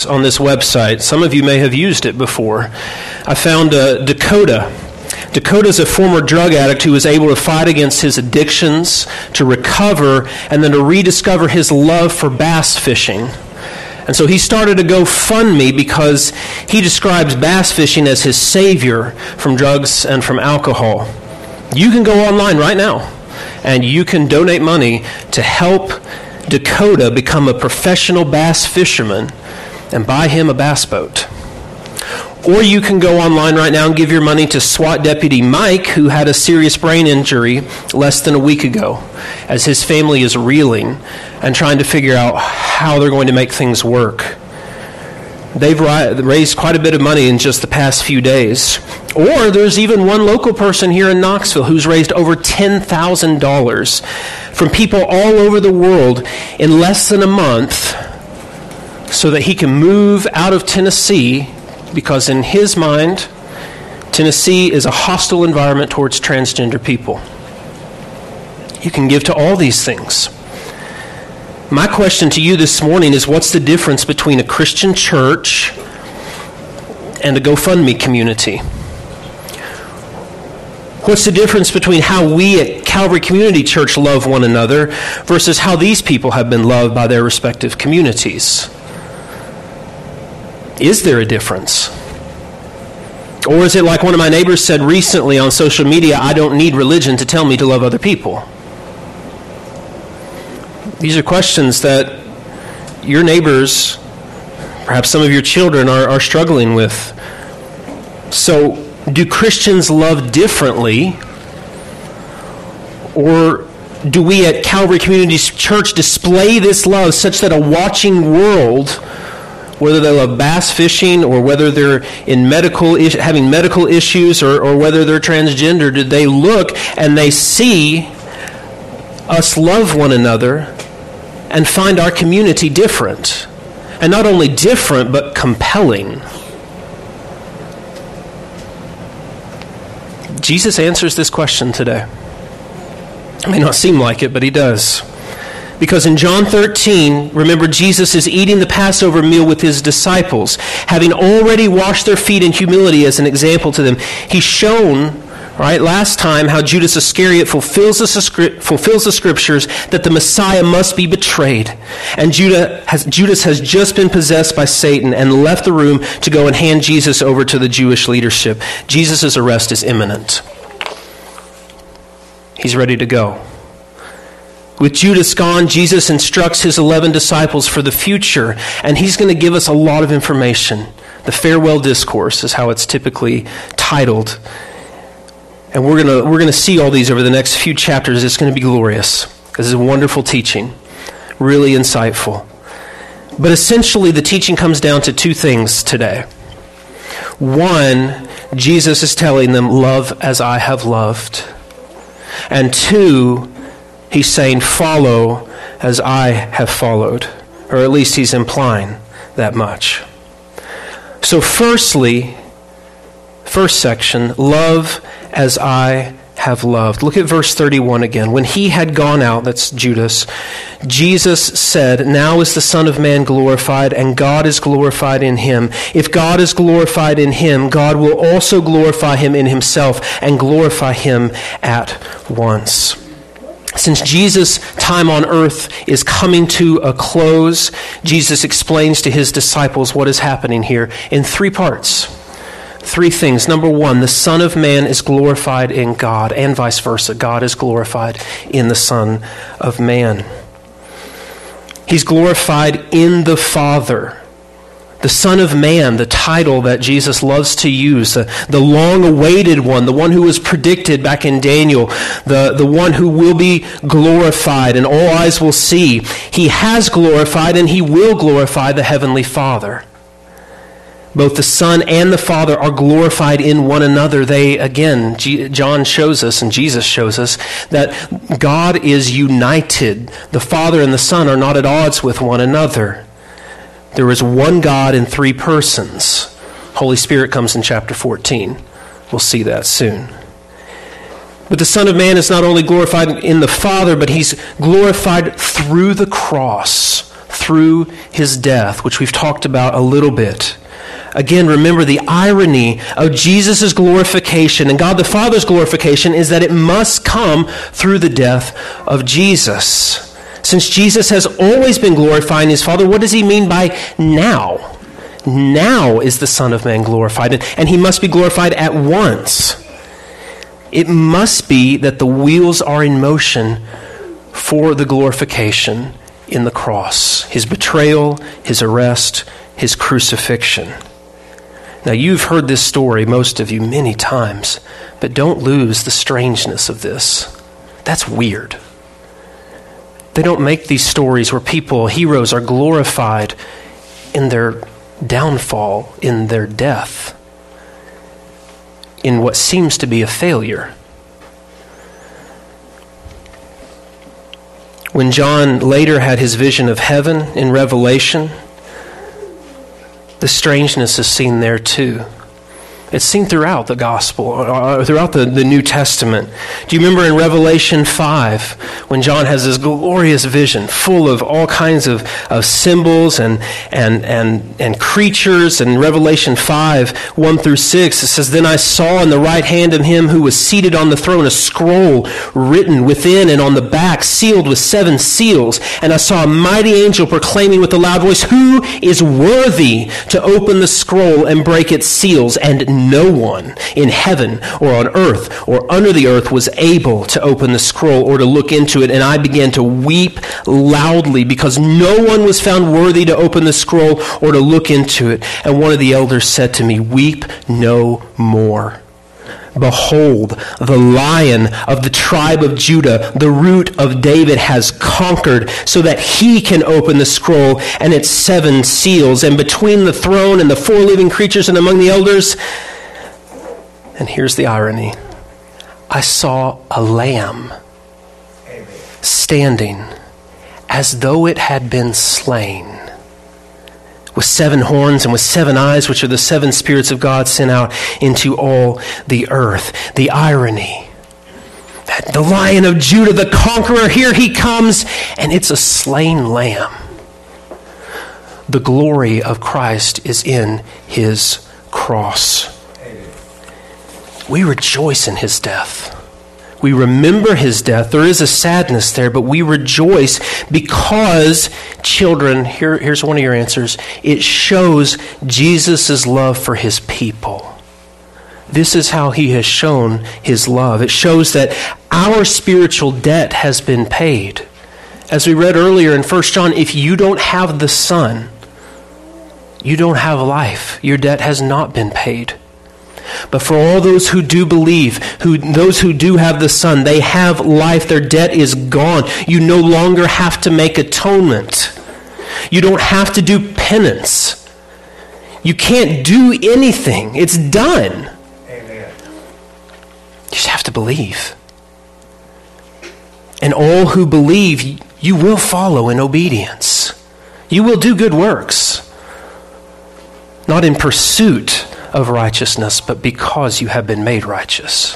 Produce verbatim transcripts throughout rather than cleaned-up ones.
on this website. Some of you may have used it before. I found uh, Dakota. Dakota is a former drug addict who was able to fight against his addictions, to recover, and then to rediscover his love for bass fishing. And so he started a GoFundMe because he describes bass fishing as his savior from drugs and from alcohol. You can go online right now and you can donate money to help Dakota become a professional bass fisherman and buy him a bass boat. Or you can go online right now and give your money to SWAT Deputy Mike, who had a serious brain injury less than a week ago, as his family is reeling and trying to figure out how they're going to make things work. They've raised quite a bit of money in just the past few days. Or there's even one local person here in Knoxville who's raised over ten thousand dollars from people all over the world in less than a month so that he can move out of Tennessee, because in his mind, Tennessee is a hostile environment towards transgender people. You can give to all these things. My question to you this morning is, what's the difference between a Christian church and a GoFundMe community? What's the difference between how we at Calvary Community Church love one another versus how these people have been loved by their respective communities? Is there a difference? Or is it like one of my neighbors said recently on social media, I don't need religion to tell me to love other people? These are questions that your neighbors, perhaps some of your children, are, are struggling with. So, do Christians love differently? Or do we at Calvary Community Church display this love such that a watching world, whether they love bass fishing or whether they're in medical is- having medical issues or, or whether they're transgender, do they look and they see us love one another and find our community different? And not only different, but compelling. Jesus answers this question today. It may not seem like it, but he does. Because in John thirteen, remember, Jesus is eating the Passover meal with his disciples. Having already washed their feet in humility as an example to them, he's shown, right, last time how Judas Iscariot fulfills the, fulfills the scriptures that the Messiah must be betrayed. And Judah has, Judas has just been possessed by Satan and left the room to go and hand Jesus over to the Jewish leadership. Jesus' arrest is imminent. He's ready to go. With Judas gone, Jesus instructs his eleven disciples for the future, and he's going to give us a lot of information. The farewell discourse is how it's typically titled. And we're going to we're going to see all these over the next few chapters. It's going to be glorious, because it's wonderful teaching, really insightful. But essentially, the teaching comes down to two things today. One, Jesus is telling them, love as I have loved. And two, he's saying, follow as I have followed. Or at least he's implying that much. So firstly, first section, love as I have loved. Look at verse thirty-one again. When he had gone out, that's Judas, Jesus said, now is the Son of Man glorified, and God is glorified in him. If God is glorified in him, God will also glorify him in himself and glorify him at once. Since Jesus' time on earth is coming to a close, Jesus explains to his disciples what is happening here in three parts. Three things. Number one, the Son of Man is glorified in God, and vice versa. God is glorified in the Son of Man. He's glorified in the Father. The Son of Man, the title that Jesus loves to use, the, the long-awaited one, the one who was predicted back in Daniel, the, the one who will be glorified and all eyes will see. He has glorified and he will glorify the Heavenly Father. Both the Son and the Father are glorified in one another. They, again, G- John shows us and Jesus shows us that God is united. The Father and the Son are not at odds with one another. There is one God in three persons. Holy Spirit comes in chapter fourteen. We'll see that soon. But the Son of Man is not only glorified in the Father, but he's glorified through the cross. through his death, which we've talked about a little bit. Again, remember the irony of Jesus' glorification and God the Father's glorification is that it must come through the death of Jesus. Since Jesus has always been glorifying his Father, what does he mean by now? Now is the Son of Man glorified, and he must be glorified at once. It must be that the wheels are in motion for the glorification in the cross. His betrayal, his arrest, his crucifixion. Now, you've heard this story, most of you, many times, but don't lose the strangeness of this. That's weird. They don't make these stories where people, heroes, are glorified in their downfall, in their death, in what seems to be a failure. When John later had his vision of heaven in Revelation, the strangeness is seen there too. It's seen throughout the gospel, or throughout the, the New Testament. Do you remember in Revelation five, when John has this glorious vision full of all kinds of, of symbols and, and, and, and creatures? In Revelation five, one through six, it says, "Then I saw in the right hand of him who was seated on the throne a scroll written within and on the back, sealed with seven seals. And I saw a mighty angel proclaiming with a loud voice, 'Who is worthy to open the scroll and break its seals?' And no one in heaven or on earth or under the earth was able to open the scroll or to look into it. And I began to weep loudly because no one was found worthy to open the scroll or to look into it. And one of the elders said to me, 'Weep no more. Behold, the Lion of the tribe of Judah, the Root of David, has conquered so that he can open the scroll and its seven seals. And between the throne and the four living creatures and among the elders,'" and here's the irony, "I saw a lamb standing as though it had been slain, with seven horns and with seven eyes, which are the seven spirits of God sent out into all the earth." The irony that the Lion of Judah, the conqueror, here he comes, and it's a slain lamb. The glory of Christ is in his cross. We rejoice in his death. We remember his death. There is a sadness there, but we rejoice because, children, here, here's one of your answers. It shows Jesus' love for his people. This is how he has shown his love. It shows that our spiritual debt has been paid. As we read earlier in First John, if you don't have the Son, you don't have life. Your debt has not been paid. But for all those who do believe, who those who do have the Son, they have life. Their debt is gone. You no longer have to make atonement. You don't have to do penance. You can't do anything. It's done. Amen. You just have to believe. And all who believe, you will follow in obedience. You will do good works. Not in pursuit of righteousness, but because you have been made righteous.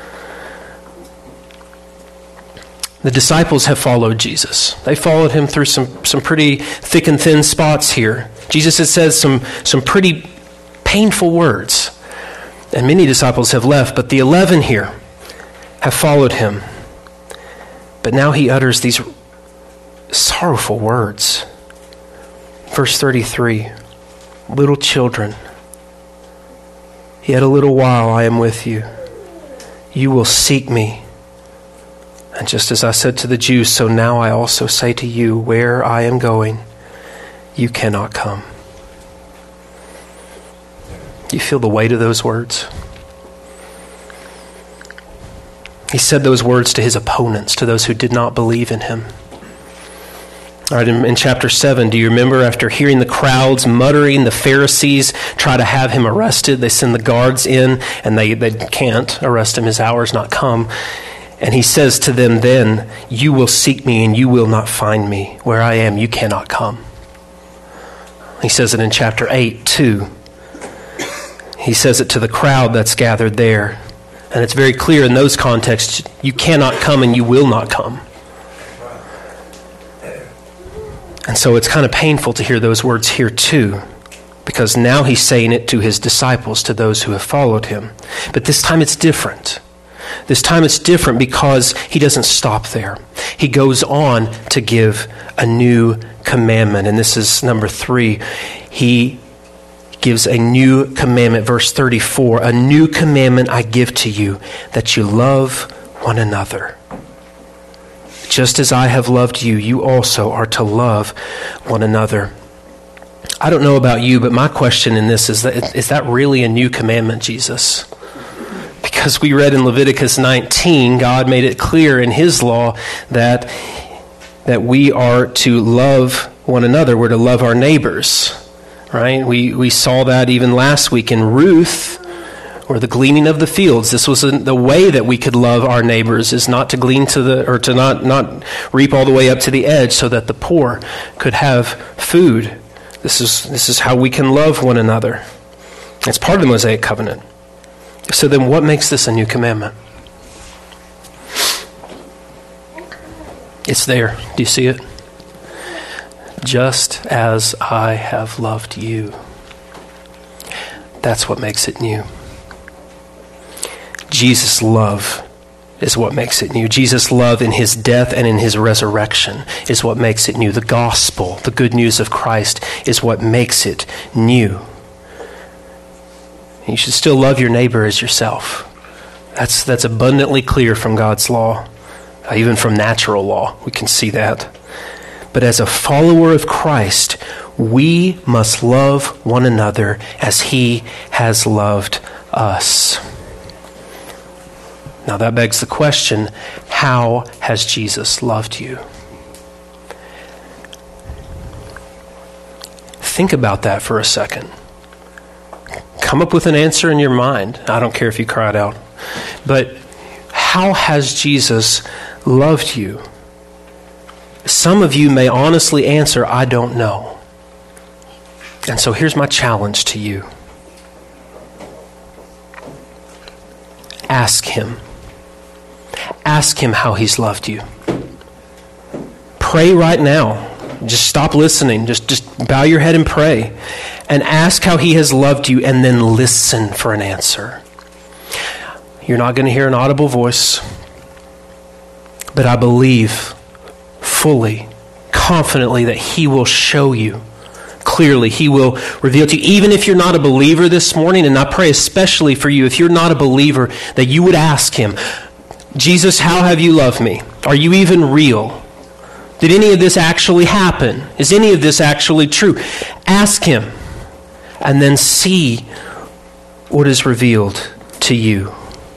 The disciples have followed Jesus. They followed him through some, some pretty thick and thin spots here. Jesus has said some, some pretty painful words. And many disciples have left, but the eleven here have followed him. But now he utters these sorrowful words. Verse thirty-three, "Little children, yet a little while I am with you. You will seek me. And just as I said to the Jews, so now I also say to you, where I am going, you cannot come." You feel the weight of those words? He said those words to his opponents, to those who did not believe in him. All right, in, in chapter seven, do you remember after hearing the crowds muttering, the Pharisees try to have him arrested? They send the guards in, and they, they can't arrest him. His hour's not come. And he says to them then, "You will seek me, and you will not find me. Where I am, you cannot come." He says it in chapter eight, too. He says it to the crowd that's gathered there. And it's very clear in those contexts, you cannot come and you will not come. And so it's kind of painful to hear those words here too, because now he's saying it to his disciples, to those who have followed him. But this time it's different. This time it's different because he doesn't stop there. He goes on to give a new commandment. And this is number three. He gives a new commandment, verse thirty-four. A new commandment I give to you, that you love one another. Just as I have loved you, you also are to love one another. I don't know about you, but my question in this is that, is that really a new commandment, Jesus? Because we read in Leviticus nineteen, God made it clear in his law that, that we are to love one another. We're to love our neighbors, right? We, we saw that even last week in Ruth, or the gleaning of the fields. This was a, the way that we could love our neighbors, is not to glean to the, or to not, not reap all the way up to the edge so that the poor could have food. This is, this is how we can love one another. It's part of the Mosaic covenant. So then what makes this a new commandment? It's there. Do you see it? Just as I have loved you. That's what makes it new. Jesus' love is what makes it new. Jesus' love in his death and in his resurrection is what makes it new. The gospel, the good news of Christ, is what makes it new. You should still love your neighbor as yourself. That's, that's abundantly clear from God's law, uh, even from natural law. We can see that. But as a follower of Christ, we must love one another as he has loved us. Now that begs the question, how has Jesus loved you? Think about that for a second. Come up with an answer in your mind. I don't care if you cry it out. But how has Jesus loved you? Some of you may honestly answer, I don't know. And so here's my challenge to you. Ask him. Ask him how he's loved you. Pray right now. Just stop listening. Just, just bow your head and pray. And ask how he has loved you, and then listen for an answer. You're not going to hear an audible voice, but I believe fully, confidently that he will show you clearly. He will reveal to you, even if you're not a believer this morning, and I pray especially for you, if you're not a believer, that you would ask him, Jesus, how have you loved me? Are you even real? Did any of this actually happen? Is any of this actually true? Ask him, and then see what is revealed to you.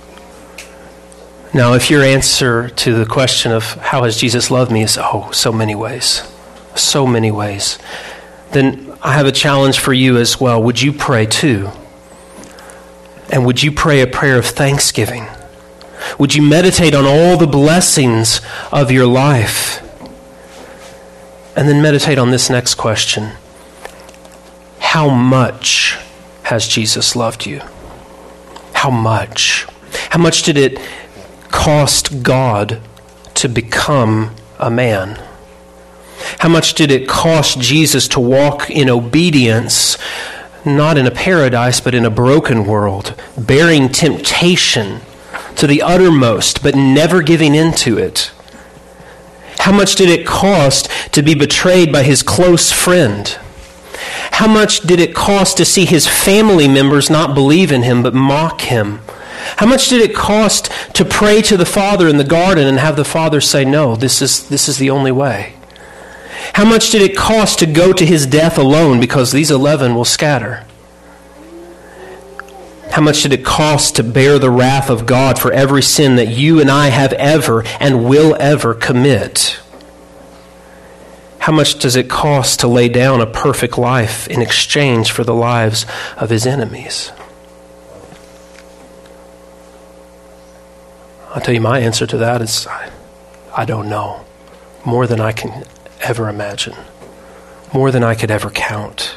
Now, if your answer to the question of how has Jesus loved me is, oh, so many ways, so many ways, then I have a challenge for you as well. Would you pray too? And would you pray a prayer of thanksgiving? Would you meditate on all the blessings of your life? And then meditate on this next question. How much has Jesus loved you? How much? How much did it cost God to become a man? How much did it cost Jesus to walk in obedience, not in a paradise, but in a broken world, bearing temptation to the uttermost, but never giving in to it? How much did it cost to be betrayed by his close friend? How much did it cost to see his family members not believe in him, but mock him? How much did it cost to pray to the Father in the garden and have the Father say, no, this is, this is the only way? How much did it cost to go to his death alone because these eleven will scatter? How much did it cost to bear the wrath of God for every sin that you and I have ever and will ever commit? How much does it cost to lay down a perfect life in exchange for the lives of his enemies? I'll tell you my answer to that is, I, I don't know. More than I can ever imagine. More than I could ever count.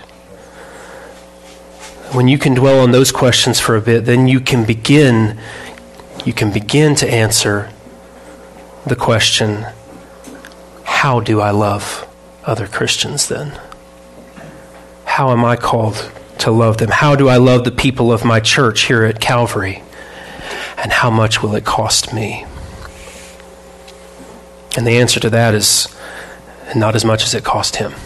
When you can dwell on those questions for a bit, then you can begin, you can begin to answer the question, how do I love other Christians then? How am I called to love them? How do I love the people of my church here at Calvary? And how much will it cost me? And the answer to that is not as much as it cost him.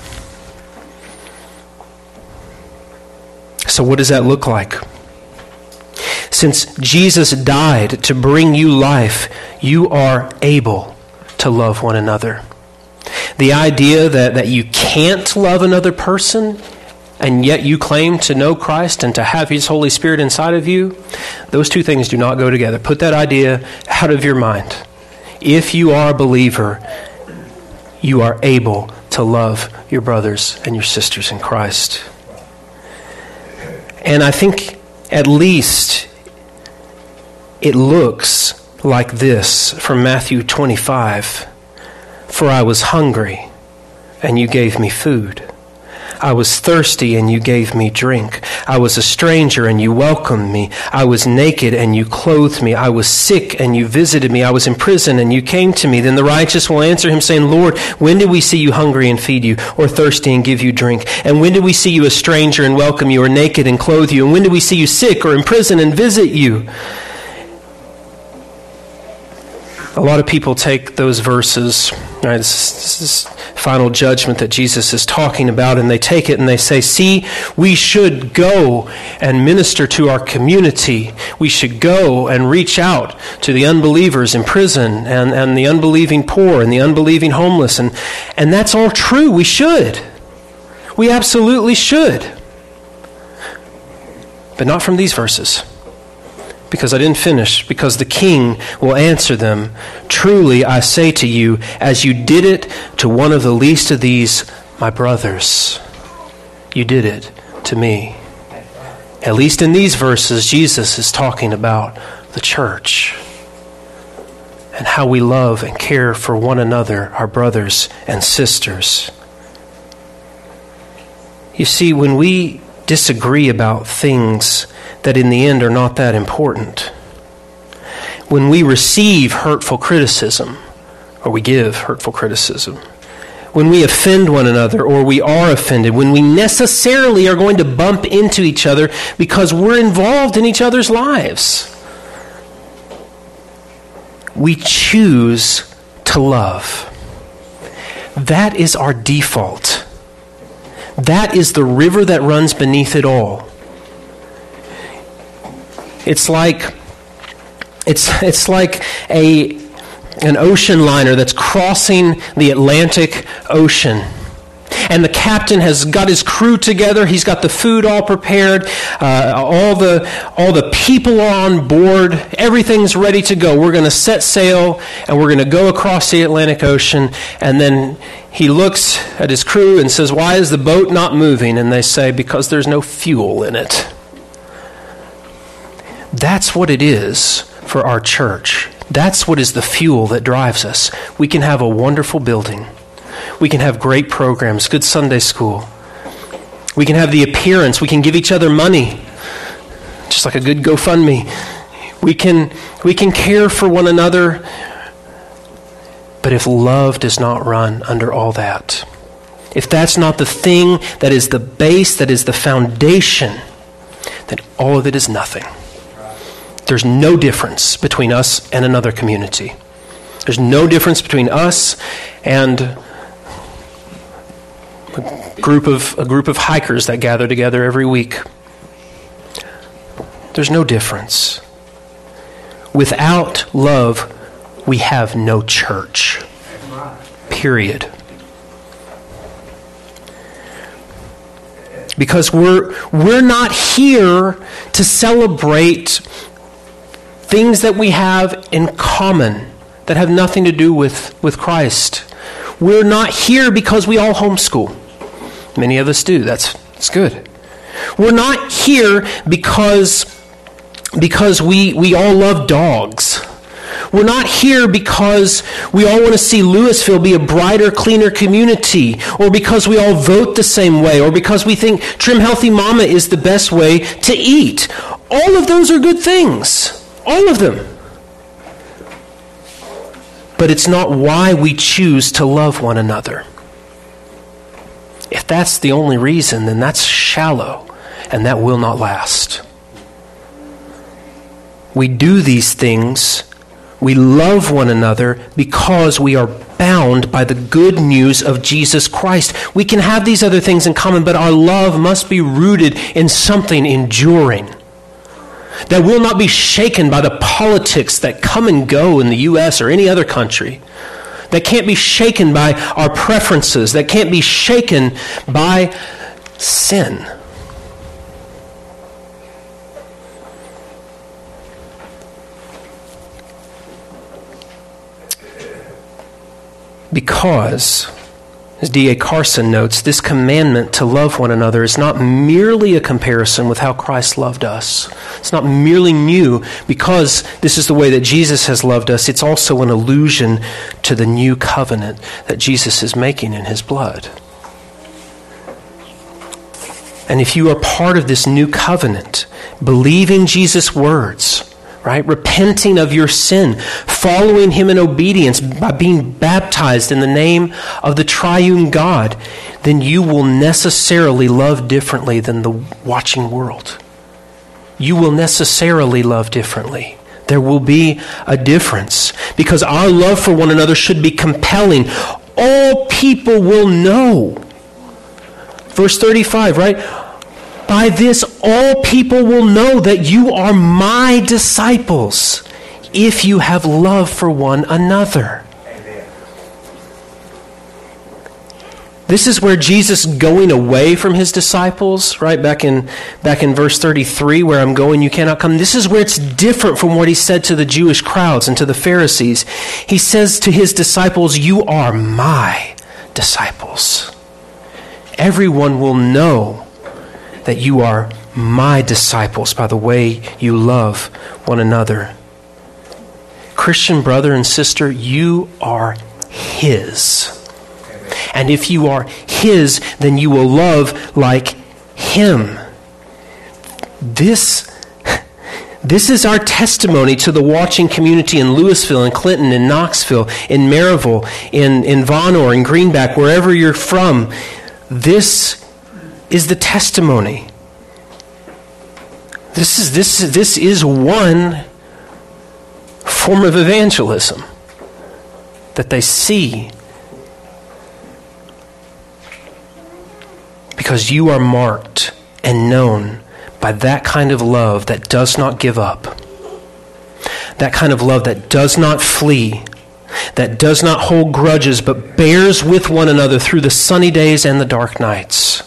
So what does that look like? Since Jesus died to bring you life, you are able to love one another. The idea that, that you can't love another person and yet you claim to know Christ and to have His Holy Spirit inside of you, those two things do not go together. Put that idea out of your mind. If you are a believer, you are able to love your brothers and your sisters in Christ. And I think at least it looks like this from Matthew twenty-five. For I was hungry, and you gave me food. I was thirsty, and you gave me drink. I was a stranger, and you welcomed me. I was naked, and you clothed me. I was sick, and you visited me. I was in prison, and you came to me. Then the righteous will answer him, saying, Lord, when did we see you hungry and feed you, or thirsty and give you drink? And when did we see you a stranger and welcome you, or naked and clothe you? And when did we see you sick or in prison and visit you? A lot of people take those verses, right, this, this is final judgment that Jesus is talking about, and they take it and they say, see, we should go and minister to our community. We should go and reach out to the unbelievers in prison and, and the unbelieving poor and the unbelieving homeless. And, and that's all true. We should. We absolutely should. But not from these verses. Because I didn't finish, because the King will answer them. Truly, I say to you, as you did it to one of the least of these, my brothers, you did it to me. At least in these verses, Jesus is talking about the church and how we love and care for one another, our brothers and sisters. You see, when we disagree about things that in the end are not that important, when we receive hurtful criticism, or we give hurtful criticism, when we offend one another or we are offended, when we necessarily are going to bump into each other because we're involved in each other's lives, we choose to love. That is our default. That is the river that runs beneath it all. It's like it's it's like a an ocean liner that's crossing the Atlantic Ocean. And the captain has got his crew together. He's got the food all prepared. Uh, all the all the people are on board. Everything's ready to go. We're going to set sail, and we're going to go across the Atlantic Ocean. And then he looks at his crew and says, "Why is the boat not moving?" And they say, "Because there's no fuel in it." That's what it is for our church. That's what is the fuel that drives us. We can have a wonderful building. We can have great programs, good Sunday school. We can have the appearance. We can give each other money, just like a good GoFundMe. We can, we can care for one another. But if love does not run under all that, if that's not the thing that is the base, that is the foundation, then all of it is nothing. There's no difference between us and another community. There's no difference between us and a group of a group of hikers that gather together every week. There's no difference. Without love, we have no church. Period. Because we're we're not here to celebrate things that we have in common that have nothing to do with, with Christ. We're not here because we all homeschool. Many of us do. That's, that's good. We're not here because, because we, we all love dogs. We're not here because we all want to see Louisville be a brighter, cleaner community, or because we all vote the same way, or because we think Trim Healthy Mama is the best way to eat. All of those are good things. All of them. But it's not why we choose to love one another. that's the only reason, then that's shallow, and that will not last. We do these things, we love one another because we are bound by the good news of Jesus Christ. We can have these other things in common, but our love must be rooted in something enduring that will not be shaken by the politics that come and go in the U S or any other country, that can't be shaken by our preferences, that can't be shaken by sin. Because, as D A Carson notes, this commandment to love one another is not merely a comparison with how Christ loved us. It's not merely new because this is the way that Jesus has loved us. It's also an allusion to the new covenant that Jesus is making in his blood. And if you are part of this new covenant, believing Jesus' words, right? Repenting of your sin, following him in obedience by being baptized in the name of the triune God, then you will necessarily love differently than the watching world. You will necessarily love differently. There will be a difference because our love for one another should be compelling. All people will know. Verse thirty-five, right? By this, all people will know that you are my disciples if you have love for one another. Amen. This is where Jesus going away from his disciples, right? Back in, back in verse thirty-three, where I'm going, you cannot come. This is where it's different from what he said to the Jewish crowds and to the Pharisees. He says to his disciples, you are my disciples. Everyone will know that you are my disciples by the way you love one another. Christian brother and sister, you are his. And if you are his, then you will love like him. This, this is our testimony to the watching community in Louisville, in Clinton, in Knoxville, in Maryville, in, in Vonore, in Greenback, wherever you're from. This is the testimony. This is this is, this is one form of evangelism that they see, because you are marked and known by that kind of love that does not give up, that kind of love that does not flee, that does not hold grudges, but bears with one another through the sunny days and the dark nights.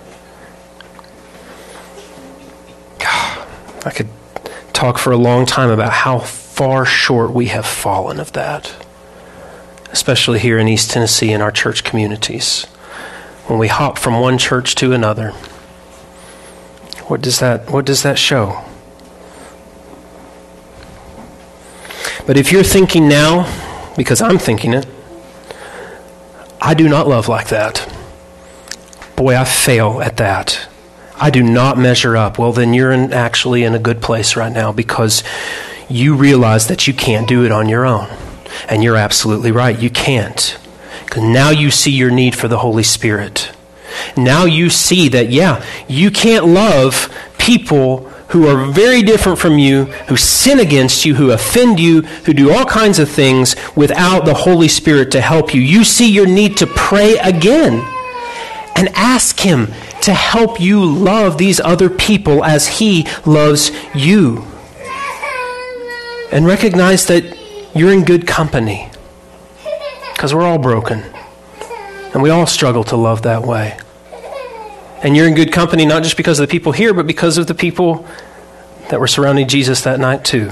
I could talk for a long time about how far short we have fallen of that, especially here in East Tennessee in our church communities. When we hop from one church to another, what does that, what does that show? But if you're thinking now, because I'm thinking it, I do not love like that. Boy, I fail at that. I do not measure up. Well, then you're in, actually in a good place right now, because you realize that you can't do it on your own. And you're absolutely right. You can't. Because now you see your need for the Holy Spirit. Now you see that, yeah, you can't love people who are very different from you, who sin against you, who offend you, who do all kinds of things without the Holy Spirit to help you. You see your need to pray again and ask him to help you love these other people as he loves you. And recognize that you're in good company, because we're all broken and we all struggle to love that way. And you're in good company not just because of the people here, but because of the people that were surrounding Jesus that night too.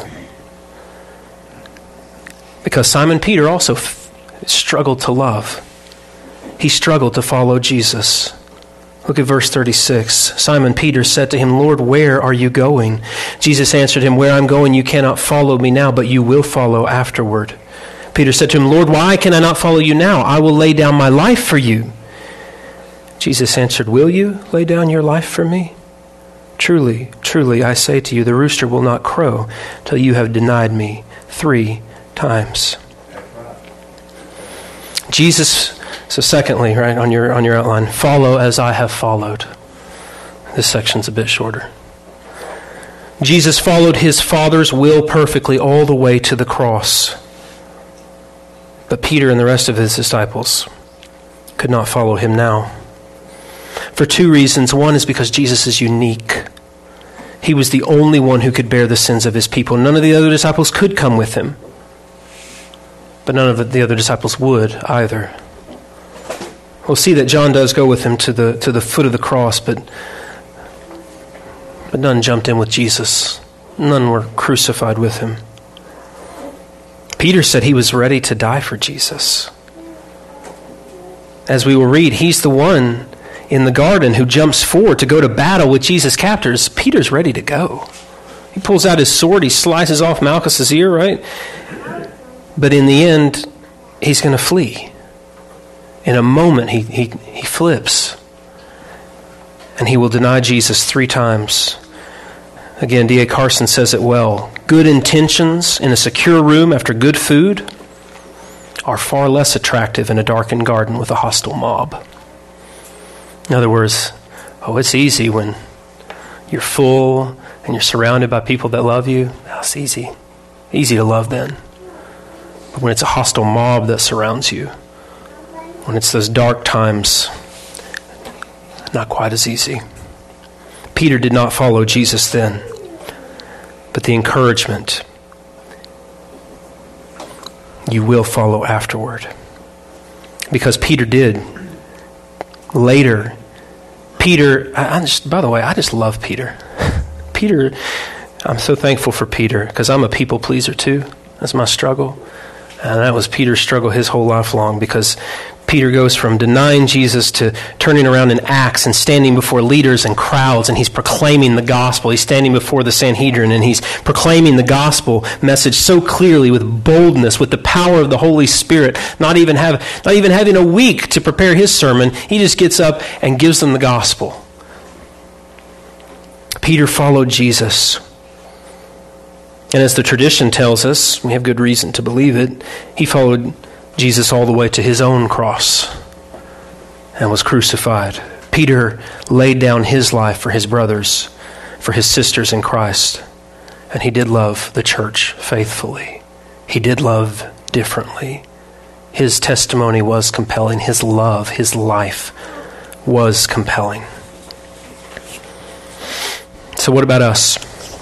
Because Simon Peter also f- struggled to love. He struggled to follow Jesus. Look at verse thirty-six. Simon Peter said to him, Lord, where are you going? Jesus answered him, where I'm going you cannot follow me now, but you will follow afterward. Peter said to him, Lord, why can I not follow you now? I will lay down my life for you. Jesus answered, will you lay down your life for me? Truly, truly, I say to you, the rooster will not crow till you have denied me three times. Jesus So secondly, right, on your on your outline, follow as I have followed. This section's a bit shorter. Jesus followed his Father's will perfectly all the way to the cross. But Peter and the rest of his disciples could not follow him now. For two reasons. One is because Jesus is unique. He was the only one who could bear the sins of his people. None of the other disciples could come with him. But none of the other disciples would either. We'll see that John does go with him to the to the foot of the cross, but, but none jumped in with Jesus. None were crucified with him. Peter said he was ready to die for Jesus. As we will read, he's the one in the garden who jumps forward to go to battle with Jesus' captors. Peter's ready to go. He pulls out his sword, he slices off Malchus's ear, right? But in the end, he's going to flee. In a moment, he, he, he flips. And he will deny Jesus three times. Again, D A Carson says it well. Good intentions in a secure room after good food are far less attractive in a darkened garden with a hostile mob. In other words, oh, it's easy when you're full and you're surrounded by people that love you. That's easy. Easy to love then. But when it's a hostile mob that surrounds you, when it's those dark times, not quite as easy. Peter did not follow Jesus then, but the encouragement, you will follow afterward. Because Peter did. Later, Peter, I, I just, by the way, I just love Peter. Peter, I'm so thankful for Peter because I'm a people pleaser too. That's my struggle. And that was Peter's struggle his whole life long, because Peter goes from denying Jesus to turning around in Acts and standing before leaders and crowds, and he's proclaiming the gospel. He's standing before the Sanhedrin, and he's proclaiming the gospel message so clearly, with boldness, with the power of the Holy Spirit, not even have, not even having a week to prepare his sermon. He just gets up and gives them the gospel. Peter followed Jesus. And as the tradition tells us, we have good reason to believe it, he followed Jesus all the way to his own cross and was crucified. Peter laid down his life for his brothers, for his sisters in Christ. And he did love the church faithfully. He did love differently. His testimony was compelling. His love, his life was compelling. So what about us?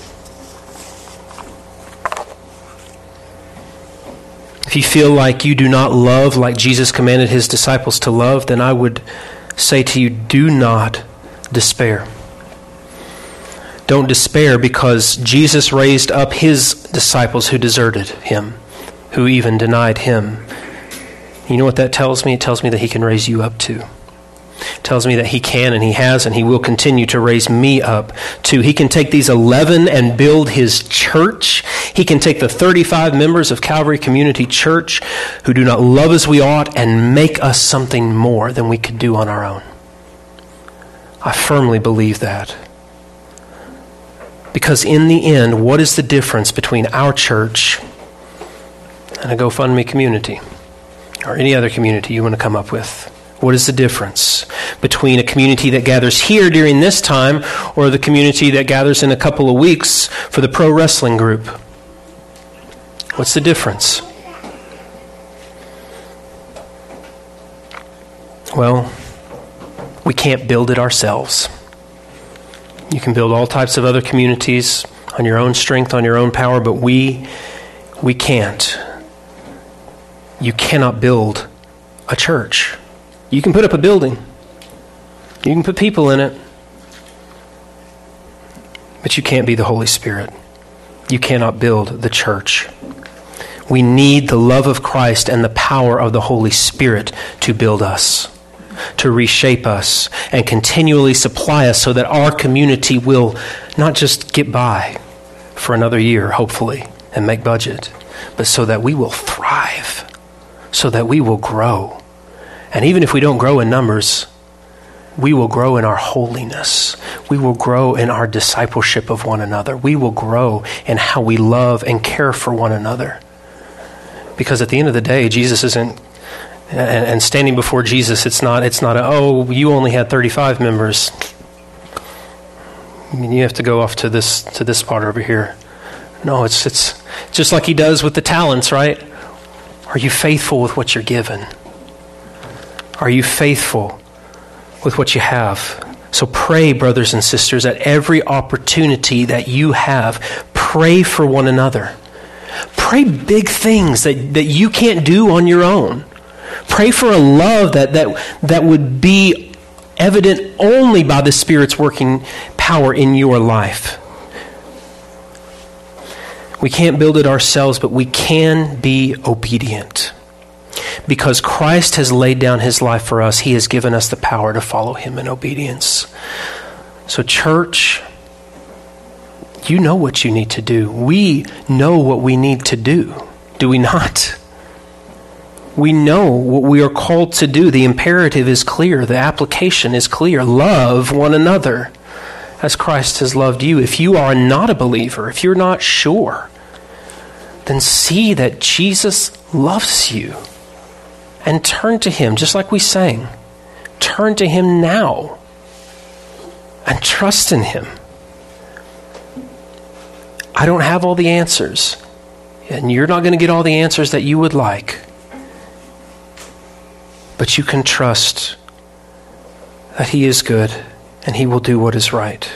If you feel like you do not love like Jesus commanded his disciples to love, then I would say to you, do not despair. Don't despair, because Jesus raised up his disciples who deserted him, who even denied him. You know what that tells me? It tells me that he can raise you up too. It tells me that he can and he has and he will continue to raise me up too. He can take these eleven and build his church. He can take the thirty-five members of Calvary Community Church who do not love as we ought and make us something more than we could do on our own. I firmly believe that. Because in the end, what is the difference between our church and a GoFundMe community or any other community you want to come up with? What is the difference between a community that gathers here during this time or the community that gathers in a couple of weeks for the pro wrestling group? What's the difference? Well, we can't build it ourselves. You can build all types of other communities on your own strength, on your own power, but we we can't. You cannot build a church. You can put up a building. You can put people in it. But you can't be the Holy Spirit. You cannot build the church. We need the love of Christ and the power of the Holy Spirit to build us, to reshape us, and continually supply us so that our community will not just get by for another year, hopefully, and make budget, but so that we will thrive, so that we will grow. And even if we don't grow in numbers, we will grow in our holiness. We will grow in our discipleship of one another. We will grow in how we love and care for one another. Because at the end of the day, Jesus isn't And, and standing before Jesus, it's not, it's not a, oh, you only had thirty-five members. I mean, you have to go off to this to this part over here. No, it's it's just like he does with the talents, right? Are you faithful with what you're given? Are you faithful with what you have? So pray, brothers and sisters, at every opportunity that you have, pray for one another. Pray big things that, that you can't do on your own. Pray for a love that, that, that would be evident only by the Spirit's working power in your life. We can't build it ourselves, but we can be obedient. Because Christ has laid down his life for us, he has given us the power to follow him in obedience. So church, you know what you need to do. We know what we need to do, do we not? We know what we are called to do. The imperative is clear. The application is clear. Love one another as Christ has loved you. If you are not a believer, if you're not sure, then see that Jesus loves you. And turn to him, just like we sang. Turn to him now. And trust in him. I don't have all the answers. And you're not going to get all the answers that you would like. But you can trust that he is good and he will do what is right.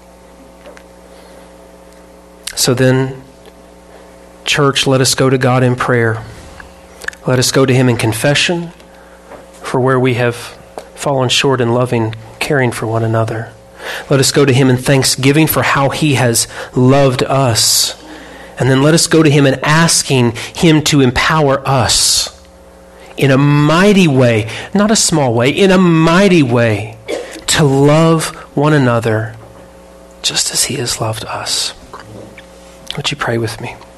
So then, church, let us go to God in prayer. Let us go to him in confession for where we have fallen short in loving, caring for one another. Let us go to him in thanksgiving for how he has loved us. And then let us go to him in asking him to empower us in a mighty way, not a small way, in a mighty way, to love one another just as he has loved us. Would you pray with me?